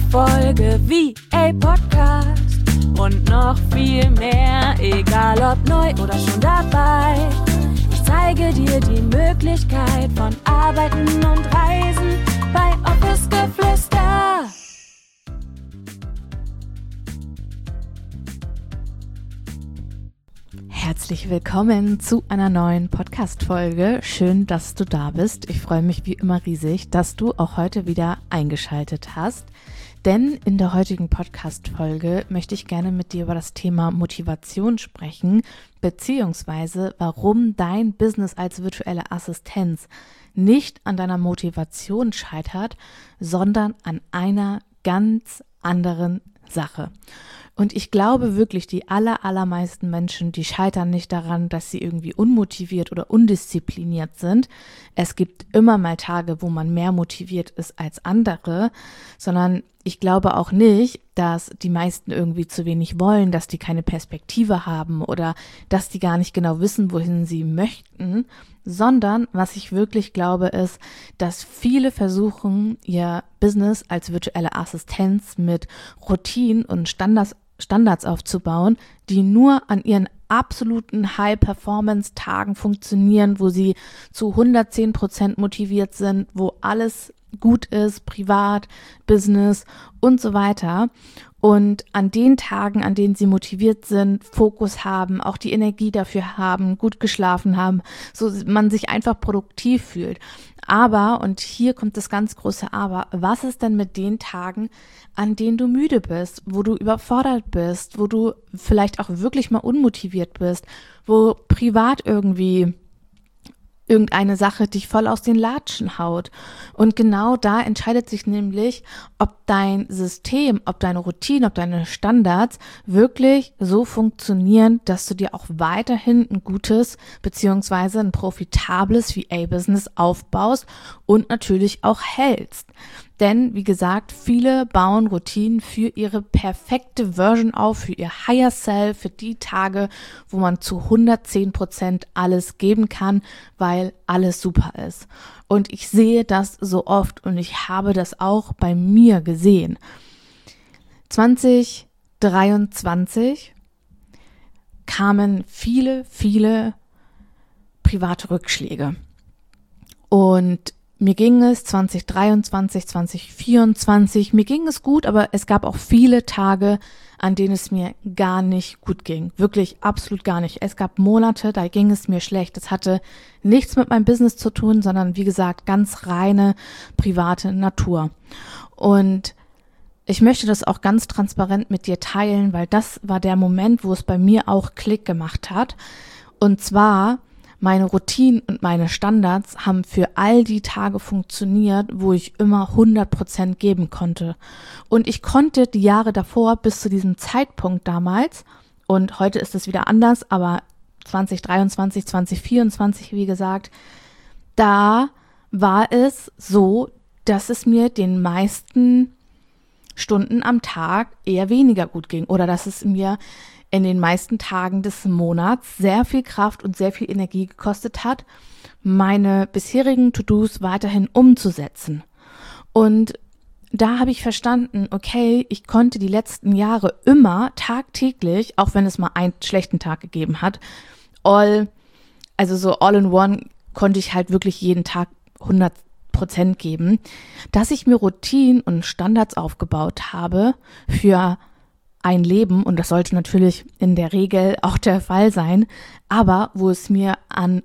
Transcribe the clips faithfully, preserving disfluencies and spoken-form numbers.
Folge V A Podcast und noch viel mehr, egal ob neu oder schon dabei. Ich zeige dir die Möglichkeit von Arbeiten und Reisen bei Office Geflüster. Herzlich willkommen zu einer neuen Podcast-Folge. Schön, dass du da bist. Ich freue mich wie immer riesig, dass du auch heute wieder eingeschaltet hast. Denn in der heutigen Podcast-Folge möchte ich gerne mit dir über das Thema Motivation sprechen, beziehungsweise warum dein Business als virtuelle Assistenz nicht an deiner Motivation scheitert, sondern an einer ganz anderen Sache. Und ich glaube wirklich, die aller, allermeisten Menschen, die scheitern nicht daran, dass sie irgendwie unmotiviert oder undiszipliniert sind. Es gibt immer mal Tage, wo man mehr motiviert ist als andere, sondern ich glaube auch nicht, dass die meisten irgendwie zu wenig wollen, dass die keine Perspektive haben oder dass die gar nicht genau wissen, wohin sie möchten, sondern was ich wirklich glaube ist, dass viele versuchen, ihr Business als virtuelle Assistenz mit Routinen und Standards Standards aufzubauen, die nur an ihren absoluten High-Performance-Tagen funktionieren, wo sie zu hundertzehn Prozent motiviert sind, wo alles gut ist, privat, Business und so weiter. Und an den Tagen, an denen sie motiviert sind, Fokus haben, auch die Energie dafür haben, gut geschlafen haben, so man sich einfach produktiv fühlt. Aber, und hier kommt das ganz große Aber, was ist denn mit den Tagen, an denen du müde bist, wo du überfordert bist, wo du vielleicht auch wirklich mal unmotiviert bist, wo privat irgendwie irgendeine Sache dich voll aus den Latschen haut. Und genau da entscheidet sich nämlich, ob dein System, ob deine Routine, ob deine Standards wirklich so funktionieren, dass du dir auch weiterhin ein gutes beziehungsweise ein profitables V A-Business aufbaust und natürlich auch hältst. Denn, wie gesagt, viele bauen Routinen für ihre perfekte Version auf, für ihr Higher Self, für die Tage, wo man zu hundertzehn Prozent alles geben kann, weil alles super ist. Und ich sehe das so oft und ich habe das auch bei mir gesehen. zwanzig dreiundzwanzig kamen viele, viele private Rückschläge. Und mir ging es zwanzig dreiundzwanzig, zwanzig vierundzwanzig, mir ging es gut, aber es gab auch viele Tage, an denen es mir gar nicht gut ging. Wirklich absolut gar nicht. Es gab Monate, da ging es mir schlecht. Es hatte nichts mit meinem Business zu tun, sondern wie gesagt, ganz reine private Natur. Und ich möchte das auch ganz transparent mit dir teilen, weil das war der Moment, wo es bei mir auch Klick gemacht hat. Und zwar meine Routinen und meine Standards haben für all die Tage funktioniert, wo ich immer hundert Prozent geben konnte. Und ich konnte die Jahre davor bis zu diesem Zeitpunkt damals, und heute ist es wieder anders, aber zwanzig dreiundzwanzig, zwanzig vierundzwanzig, wie gesagt, da war es so, dass es mir den meisten Stunden am Tag eher weniger gut ging oder dass es mir in den meisten Tagen des Monats sehr viel Kraft und sehr viel Energie gekostet hat, meine bisherigen To-Dos weiterhin umzusetzen. Und da habe ich verstanden, okay, ich konnte die letzten Jahre immer tagtäglich, auch wenn es mal einen schlechten Tag gegeben hat, all, also so all in one konnte ich halt wirklich jeden Tag hundert Prozent geben, dass ich mir Routinen und Standards aufgebaut habe für ein Leben, und das sollte natürlich in der Regel auch der Fall sein, aber wo es mir an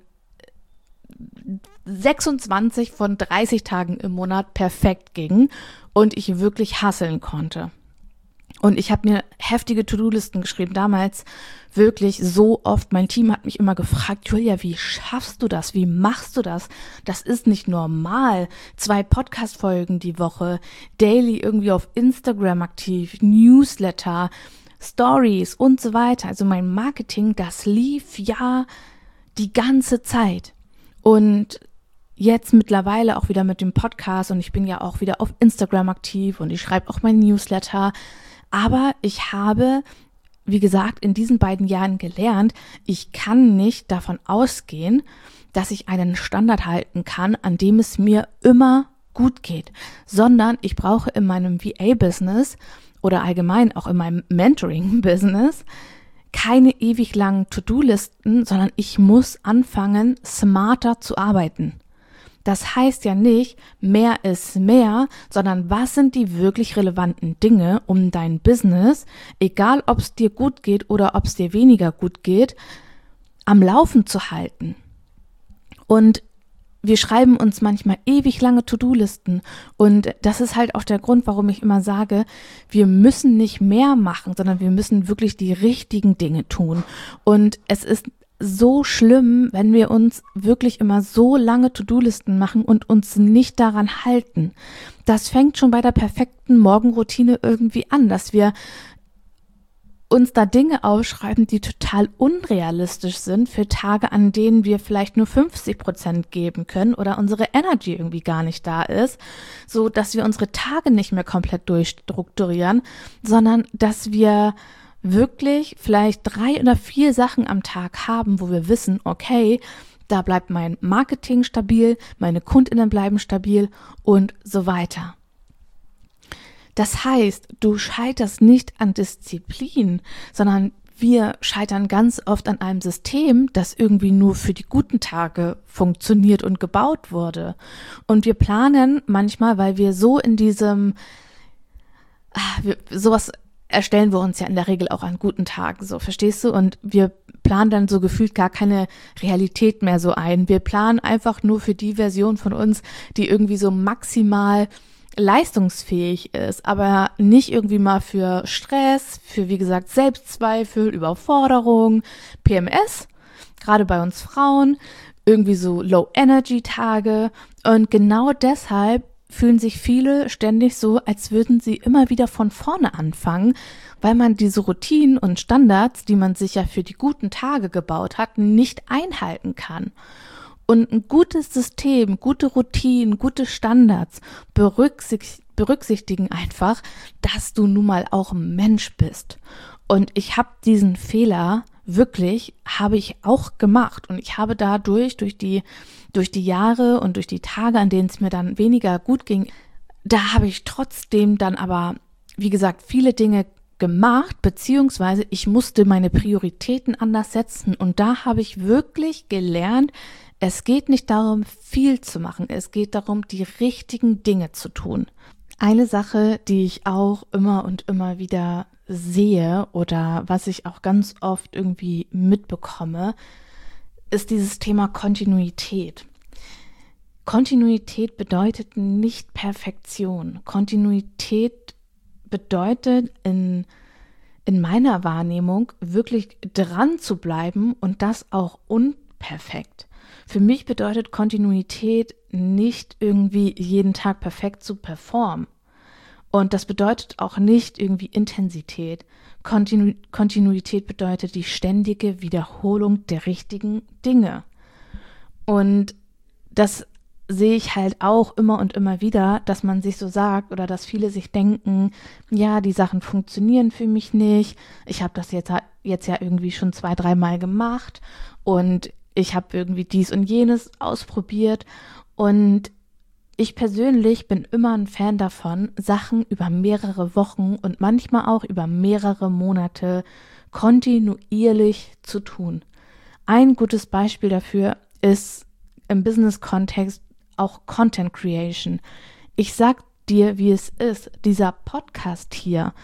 sechsundzwanzig von dreißig Tagen im Monat perfekt ging und ich wirklich hustlen konnte. Und ich habe mir heftige To-Do-Listen geschrieben, damals wirklich so oft. Mein Team hat mich immer gefragt, Julia, wie schaffst du das? Wie machst du das? Das ist nicht normal. Zwei Podcast-Folgen die Woche, daily irgendwie auf Instagram aktiv, Newsletter, Stories und so weiter. Also mein Marketing, das lief ja die ganze Zeit. Und jetzt mittlerweile auch wieder mit dem Podcast und ich bin ja auch wieder auf Instagram aktiv und ich schreibe auch mein Newsletter. Aber ich habe, wie gesagt, in diesen beiden Jahren gelernt, ich kann nicht davon ausgehen, dass ich einen Standard halten kann, an dem es mir immer gut geht, sondern ich brauche in meinem V A-Business oder allgemein auch in meinem Mentoring-Business keine ewig langen To-Do-Listen, sondern ich muss anfangen, smarter zu arbeiten. Das heißt ja nicht, mehr ist mehr, sondern was sind die wirklich relevanten Dinge, um dein Business, egal ob es dir gut geht oder ob es dir weniger gut geht, am Laufen zu halten. Und wir schreiben uns manchmal ewig lange To-Do-Listen und das ist halt auch der Grund, warum ich immer sage, wir müssen nicht mehr machen, sondern wir müssen wirklich die richtigen Dinge tun. Und es ist so schlimm, wenn wir uns wirklich immer so lange To-Do-Listen machen und uns nicht daran halten. Das fängt schon bei der perfekten Morgenroutine irgendwie an, dass wir uns da Dinge aufschreiben, die total unrealistisch sind für Tage, an denen wir vielleicht nur fünfzig Prozent geben können oder unsere Energy irgendwie gar nicht da ist, so dass wir unsere Tage nicht mehr komplett durchstrukturieren, sondern dass wir wirklich vielleicht drei oder vier Sachen am Tag haben, wo wir wissen, okay, da bleibt mein Marketing stabil, meine KundInnen bleiben stabil und so weiter. Das heißt, du scheiterst nicht an Disziplin, sondern wir scheitern ganz oft an einem System, das irgendwie nur für die guten Tage funktioniert und gebaut wurde. Und wir planen manchmal, weil wir so in diesem, wir, sowas erstellen wir uns ja in der Regel auch an guten Tagen, so, verstehst du? Und wir planen dann so gefühlt gar keine Realität mehr so ein. Wir planen einfach nur für die Version von uns, die irgendwie so maximal leistungsfähig ist, aber nicht irgendwie mal für Stress, für wie gesagt Selbstzweifel, Überforderung, P M S, gerade bei uns Frauen, irgendwie so Low-Energy-Tage und genau deshalb fühlen sich viele ständig so, als würden sie immer wieder von vorne anfangen, weil man diese Routinen und Standards, die man sich ja für die guten Tage gebaut hat, nicht einhalten kann. Und ein gutes System, gute Routinen, gute Standards berücksicht, berücksichtigen einfach, dass du nun mal auch ein Mensch bist. Und ich habe diesen Fehler wirklich, habe ich auch gemacht. Und ich habe dadurch, durch die, durch die Jahre und durch die Tage, an denen es mir dann weniger gut ging, da habe ich trotzdem dann aber, wie gesagt, viele Dinge gemacht, beziehungsweise ich musste meine Prioritäten anders setzen. Und da habe ich wirklich gelernt, es geht nicht darum, viel zu machen. Es geht darum, die richtigen Dinge zu tun. Eine Sache, die ich auch immer und immer wieder sehe oder was ich auch ganz oft irgendwie mitbekomme, ist dieses Thema Kontinuität. Kontinuität bedeutet nicht Perfektion. Kontinuität bedeutet in, in meiner Wahrnehmung wirklich dran zu bleiben und das auch unperfekt. Für mich bedeutet Kontinuität nicht irgendwie jeden Tag perfekt zu performen. Und das bedeutet auch nicht irgendwie Intensität. Kontinu- Kontinuität bedeutet die ständige Wiederholung der richtigen Dinge. Und das sehe ich halt auch immer und immer wieder, dass man sich so sagt oder dass viele sich denken, ja, die Sachen funktionieren für mich nicht. Ich habe das jetzt, jetzt ja irgendwie schon zwei, dreimal gemacht und ich habe irgendwie dies und jenes ausprobiert und ich persönlich bin immer ein Fan davon, Sachen über mehrere Wochen und manchmal auch über mehrere Monate kontinuierlich zu tun. Ein gutes Beispiel dafür ist im Business-Kontext auch Content Creation. Ich sag dir, wie es ist, dieser Podcast hier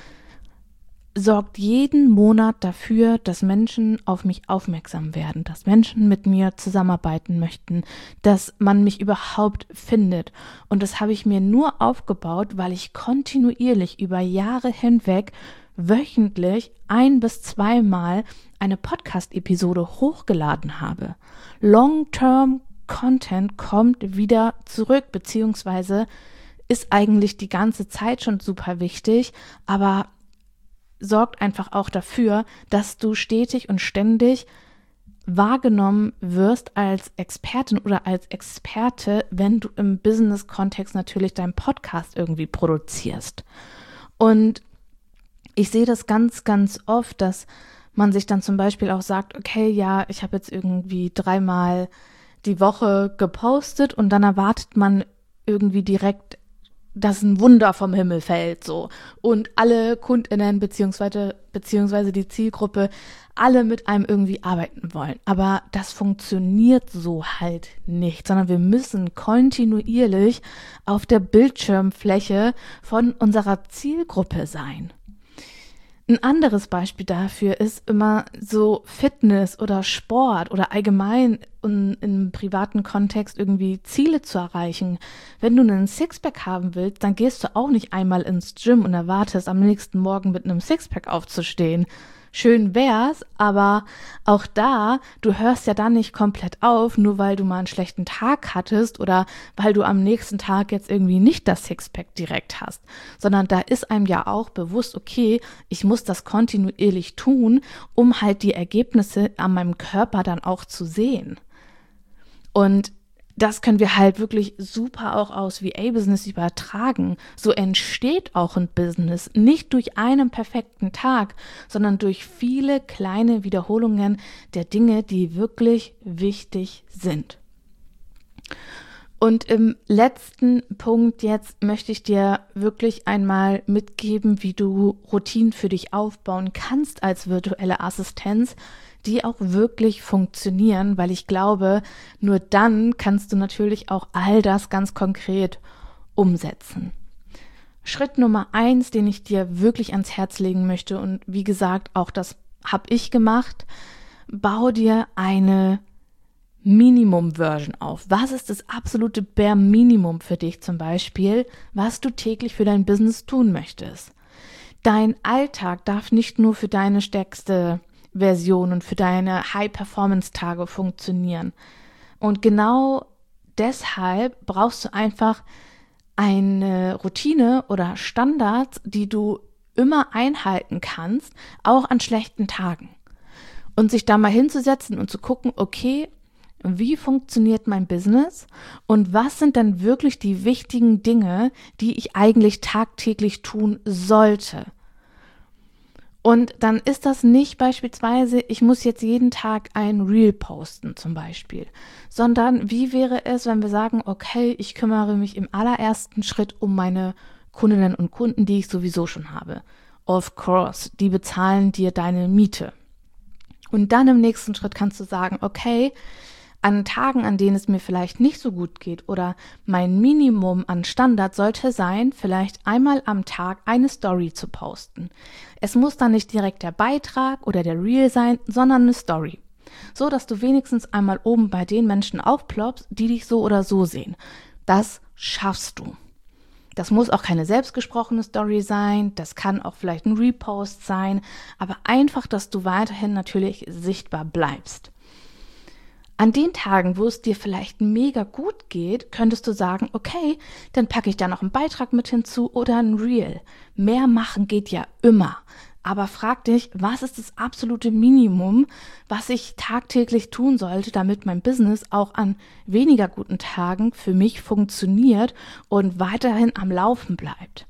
sorgt jeden Monat dafür, dass Menschen auf mich aufmerksam werden, dass Menschen mit mir zusammenarbeiten möchten, dass man mich überhaupt findet. Und das habe ich mir nur aufgebaut, weil ich kontinuierlich über Jahre hinweg wöchentlich ein- bis zweimal eine Podcast-Episode hochgeladen habe. Long-Term Content kommt wieder zurück, beziehungsweise ist eigentlich die ganze Zeit schon super wichtig, aber sorgt einfach auch dafür, dass du stetig und ständig wahrgenommen wirst als Expertin oder als Experte, wenn du im Business-Kontext natürlich deinen Podcast irgendwie produzierst. Und ich sehe das ganz, ganz oft, dass man sich dann zum Beispiel auch sagt, okay, ja, ich habe jetzt irgendwie dreimal die Woche gepostet und dann erwartet man irgendwie direkt, dass ein Wunder vom Himmel fällt so und alle KundInnen beziehungsweise, beziehungsweise die Zielgruppe alle mit einem irgendwie arbeiten wollen. Aber das funktioniert so halt nicht, sondern wir müssen kontinuierlich auf der Bildschirmfläche von unserer Zielgruppe sein. Ein anderes Beispiel dafür ist immer so Fitness oder Sport oder allgemein in, im privaten Kontext irgendwie Ziele zu erreichen. Wenn du einen Sixpack haben willst, dann gehst du auch nicht einmal ins Gym und erwartest, am nächsten Morgen mit einem Sixpack aufzustehen. Schön wär's, aber auch da, du hörst ja dann nicht komplett auf, nur weil du mal einen schlechten Tag hattest oder weil du am nächsten Tag jetzt irgendwie nicht das Sixpack direkt hast, sondern da ist einem ja auch bewusst, okay, ich muss das kontinuierlich tun, um halt die Ergebnisse an meinem Körper dann auch zu sehen. Und das können wir halt wirklich super auch aus V A-Business übertragen. So entsteht auch ein Business nicht durch einen perfekten Tag, sondern durch viele kleine Wiederholungen der Dinge, die wirklich wichtig sind. Und im letzten Punkt jetzt möchte ich dir wirklich einmal mitgeben, wie du Routinen für dich aufbauen kannst als virtuelle Assistenz, die auch wirklich funktionieren, weil ich glaube, nur dann kannst du natürlich auch all das ganz konkret umsetzen. Schritt Nummer eins, den ich dir wirklich ans Herz legen möchte, und wie gesagt, auch das habe ich gemacht, bau dir eine Minimum-Version auf. Was ist das absolute Bare Minimum für dich zum Beispiel, was du täglich für dein Business tun möchtest? Dein Alltag darf nicht nur für deine stärkste Version und für deine High-Performance-Tage funktionieren. Und genau deshalb brauchst du einfach eine Routine oder Standards, die du immer einhalten kannst, auch an schlechten Tagen. Und sich da mal hinzusetzen und zu gucken, okay, wie funktioniert mein Business und was sind dann wirklich die wichtigen Dinge, die ich eigentlich tagtäglich tun sollte. Und dann ist das nicht beispielsweise, ich muss jetzt jeden Tag ein Reel posten zum Beispiel, sondern wie wäre es, wenn wir sagen, okay, ich kümmere mich im allerersten Schritt um meine Kundinnen und Kunden, die ich sowieso schon habe. Of course, die bezahlen dir deine Miete. Und dann im nächsten Schritt kannst du sagen, okay, an Tagen, an denen es mir vielleicht nicht so gut geht oder mein Minimum an Standard sollte sein, vielleicht einmal am Tag eine Story zu posten. Es muss dann nicht direkt der Beitrag oder der Reel sein, sondern eine Story. So, dass du wenigstens einmal oben bei den Menschen aufploppst, die dich so oder so sehen. Das schaffst du. Das muss auch keine selbstgesprochene Story sein, das kann auch vielleicht ein Repost sein, aber einfach, dass du weiterhin natürlich sichtbar bleibst. An den Tagen, wo es dir vielleicht mega gut geht, könntest du sagen, okay, dann packe ich da noch einen Beitrag mit hinzu oder ein Reel. Mehr machen geht ja immer. Aber frag dich, was ist das absolute Minimum, was ich tagtäglich tun sollte, damit mein Business auch an weniger guten Tagen für mich funktioniert und weiterhin am Laufen bleibt.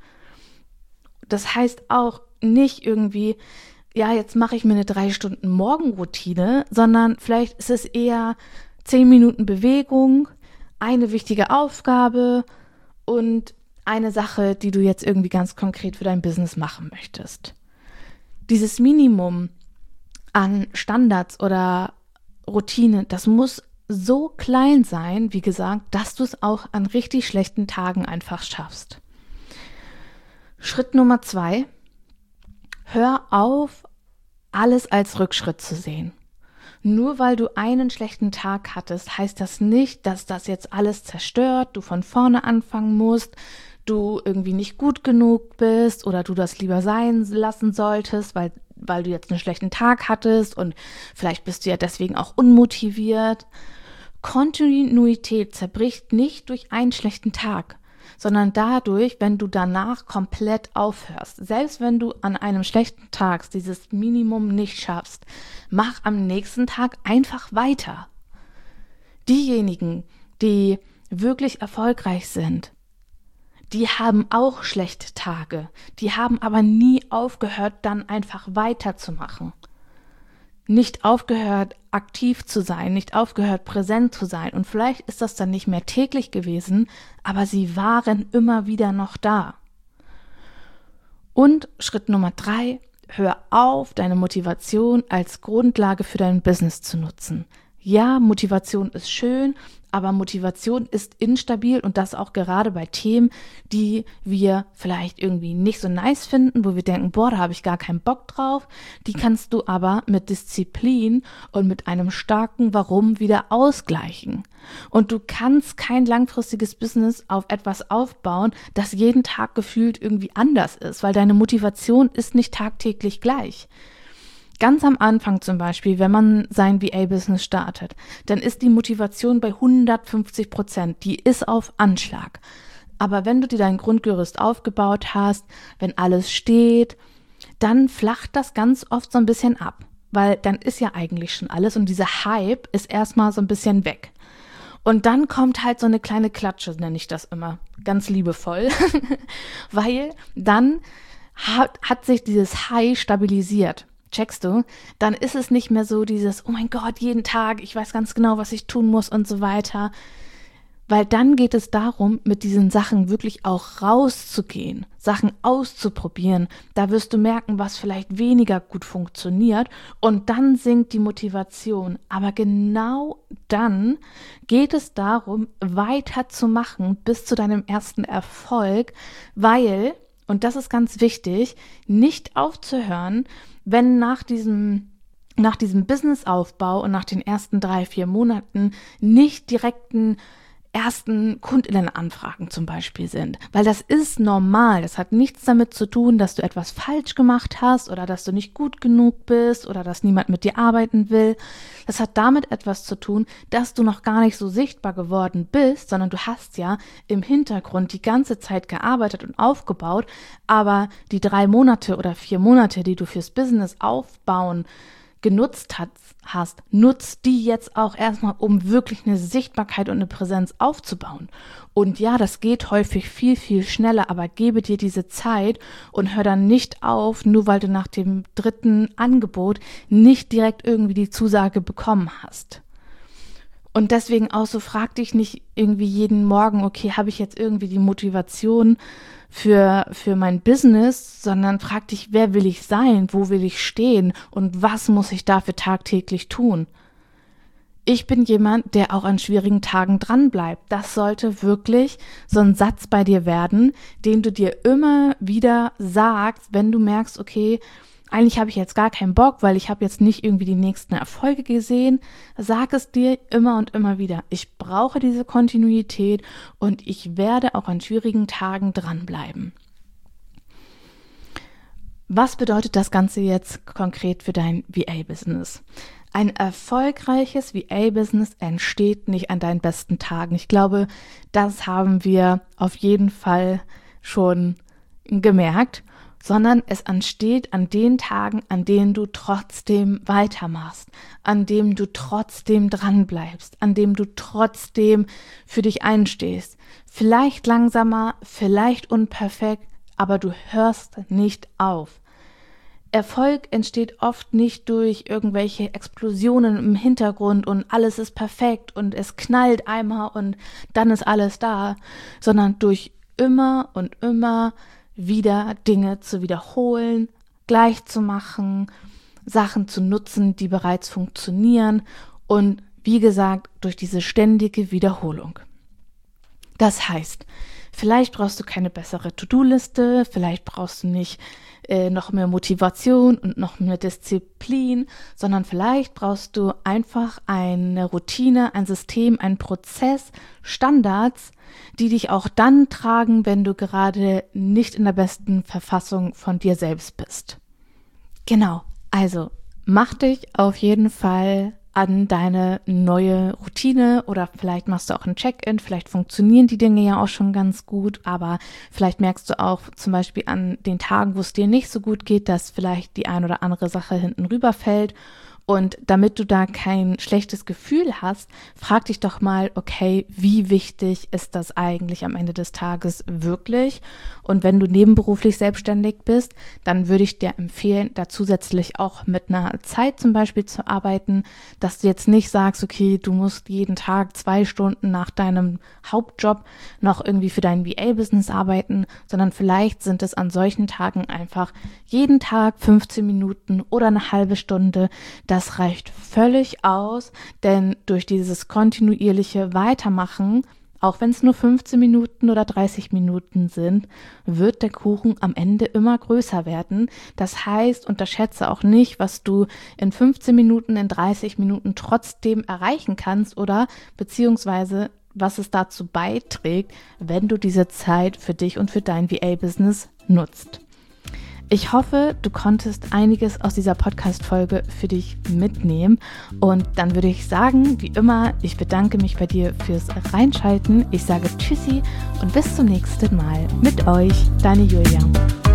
Das heißt auch nicht irgendwie, ja, jetzt mache ich mir eine drei Stunden Morgenroutine, sondern vielleicht ist es eher zehn Minuten Bewegung, eine wichtige Aufgabe und eine Sache, die du jetzt irgendwie ganz konkret für dein Business machen möchtest. Dieses Minimum an Standards oder Routine, das muss so klein sein, wie gesagt, dass du es auch an richtig schlechten Tagen einfach schaffst. Schritt Nummer zwei. Hör auf, alles als Rückschritt zu sehen. Nur weil du einen schlechten Tag hattest, heißt das nicht, dass das jetzt alles zerstört, du von vorne anfangen musst, du irgendwie nicht gut genug bist oder du das lieber sein lassen solltest, weil, weil du jetzt einen schlechten Tag hattest und vielleicht bist du ja deswegen auch unmotiviert. Kontinuität zerbricht nicht durch einen schlechten Tag, sondern dadurch, wenn du danach komplett aufhörst. Selbst wenn du an einem schlechten Tag dieses Minimum nicht schaffst, mach am nächsten Tag einfach weiter. Diejenigen, die wirklich erfolgreich sind, die haben auch schlechte Tage, die haben aber nie aufgehört, dann einfach weiterzumachen. nicht aufgehört, aktiv zu sein, nicht aufgehört, präsent zu sein. Und vielleicht ist das dann nicht mehr täglich gewesen, aber sie waren immer wieder noch da. Und Schritt Nummer drei, hör auf, deine Motivation als Grundlage für dein Business zu nutzen. Ja, Motivation ist schön, aber Motivation ist instabil und das auch gerade bei Themen, die wir vielleicht irgendwie nicht so nice finden, wo wir denken, boah, da habe ich gar keinen Bock drauf. Die kannst du aber mit Disziplin und mit einem starken Warum wieder ausgleichen. Und du kannst kein langfristiges Business auf etwas aufbauen, das jeden Tag gefühlt irgendwie anders ist, weil deine Motivation ist nicht tagtäglich gleich. Ganz am Anfang zum Beispiel, wenn man sein V A-Business startet, dann ist die Motivation bei hundertfünfzig Prozent, die ist auf Anschlag. Aber wenn du dir dein Grundgerüst aufgebaut hast, wenn alles steht, dann flacht das ganz oft so ein bisschen ab, weil dann ist ja eigentlich schon alles und dieser Hype ist erstmal so ein bisschen weg. Und dann kommt halt so eine kleine Klatsche, nenne ich das immer, ganz liebevoll, weil dann hat, hat sich dieses High stabilisiert. Checkst du, dann ist es nicht mehr so dieses, oh mein Gott, jeden Tag, ich weiß ganz genau, was ich tun muss und so weiter. Weil dann geht es darum, mit diesen Sachen wirklich auch rauszugehen, Sachen auszuprobieren. Da wirst du merken, was vielleicht weniger gut funktioniert und dann sinkt die Motivation. Aber genau dann geht es darum, weiterzumachen bis zu deinem ersten Erfolg, weil, und das ist ganz wichtig, nicht aufzuhören, wenn nach diesem, nach diesem Businessaufbau und nach den ersten drei, vier Monaten nicht direkten ersten Kundinnenanfragen zum Beispiel sind. Weil das ist normal. Das hat nichts damit zu tun, dass du etwas falsch gemacht hast oder dass du nicht gut genug bist oder dass niemand mit dir arbeiten will. Das hat damit etwas zu tun, dass du noch gar nicht so sichtbar geworden bist, sondern du hast ja im Hintergrund die ganze Zeit gearbeitet und aufgebaut, aber die drei Monate oder vier Monate, die du fürs Business aufbauen genutzt hat, hast, nutzt die jetzt auch erstmal, um wirklich eine Sichtbarkeit und eine Präsenz aufzubauen. Und ja, das geht häufig viel, viel schneller, aber gebe dir diese Zeit und hör dann nicht auf, nur weil du nach dem dritten Angebot nicht direkt irgendwie die Zusage bekommen hast. Und deswegen auch so, frag dich nicht irgendwie jeden Morgen, okay, habe ich jetzt irgendwie die Motivation für, für mein Business, sondern frag dich, wer will ich sein, wo will ich stehen und was muss ich dafür tagtäglich tun? Ich bin jemand, der auch an schwierigen Tagen dranbleibt. Das sollte wirklich so ein Satz bei dir werden, den du dir immer wieder sagst, wenn du merkst, okay, eigentlich habe ich jetzt gar keinen Bock, weil ich habe jetzt nicht irgendwie die nächsten Erfolge gesehen. Sag es dir immer und immer wieder. Ich brauche diese Kontinuität und ich werde auch an schwierigen Tagen dranbleiben. Was bedeutet das Ganze jetzt konkret für dein V A-Business? Ein erfolgreiches V A-Business entsteht nicht an deinen besten Tagen. Ich glaube, das haben wir auf jeden Fall schon gemerkt, sondern es entsteht an den Tagen, an denen du trotzdem weitermachst, an dem du trotzdem dranbleibst, an dem du trotzdem für dich einstehst. Vielleicht langsamer, vielleicht unperfekt, aber du hörst nicht auf. Erfolg entsteht oft nicht durch irgendwelche Explosionen im Hintergrund und alles ist perfekt und es knallt einmal und dann ist alles da, sondern durch immer und immer wieder Dinge zu wiederholen, gleich zu machen, Sachen zu nutzen, die bereits funktionieren und wie gesagt, durch diese ständige Wiederholung. Das heißt, vielleicht brauchst du keine bessere To-Do-Liste, vielleicht brauchst du nicht äh, noch mehr Motivation und noch mehr Disziplin, sondern vielleicht brauchst du einfach eine Routine, ein System, einen Prozess, Standards, die dich auch dann tragen, wenn du gerade nicht in der besten Verfassung von dir selbst bist. Genau, also mach dich auf jeden Fall an deine neue Routine oder vielleicht machst du auch ein Check-in, vielleicht funktionieren die Dinge ja auch schon ganz gut, aber vielleicht merkst du auch zum Beispiel an den Tagen, wo es dir nicht so gut geht, dass vielleicht die ein oder andere Sache hinten rüberfällt Und damit du da kein schlechtes Gefühl hast, frag dich doch mal, okay, wie wichtig ist das eigentlich am Ende des Tages wirklich? Und wenn du nebenberuflich selbstständig bist, dann würde ich dir empfehlen, da zusätzlich auch mit einer Zeit zum Beispiel zu arbeiten, dass du jetzt nicht sagst, okay, du musst jeden Tag zwei Stunden nach deinem Hauptjob noch irgendwie für dein V A-Business arbeiten, sondern vielleicht sind es an solchen Tagen einfach jeden Tag fünfzehn Minuten oder eine halbe Stunde. Das reicht völlig aus, denn durch dieses kontinuierliche Weitermachen, auch wenn es nur fünfzehn Minuten oder dreißig Minuten sind, wird der Kuchen am Ende immer größer werden. Das heißt, unterschätze auch nicht, was du in fünfzehn Minuten, in dreißig Minuten trotzdem erreichen kannst oder beziehungsweise was es dazu beiträgt, wenn du diese Zeit für dich und für dein V A-Business nutzt. Ich hoffe, du konntest einiges aus dieser Podcast-Folge für dich mitnehmen und dann würde ich sagen, wie immer, ich bedanke mich bei dir fürs Reinschalten. Ich sage Tschüssi und bis zum nächsten Mal mit euch, deine Julia.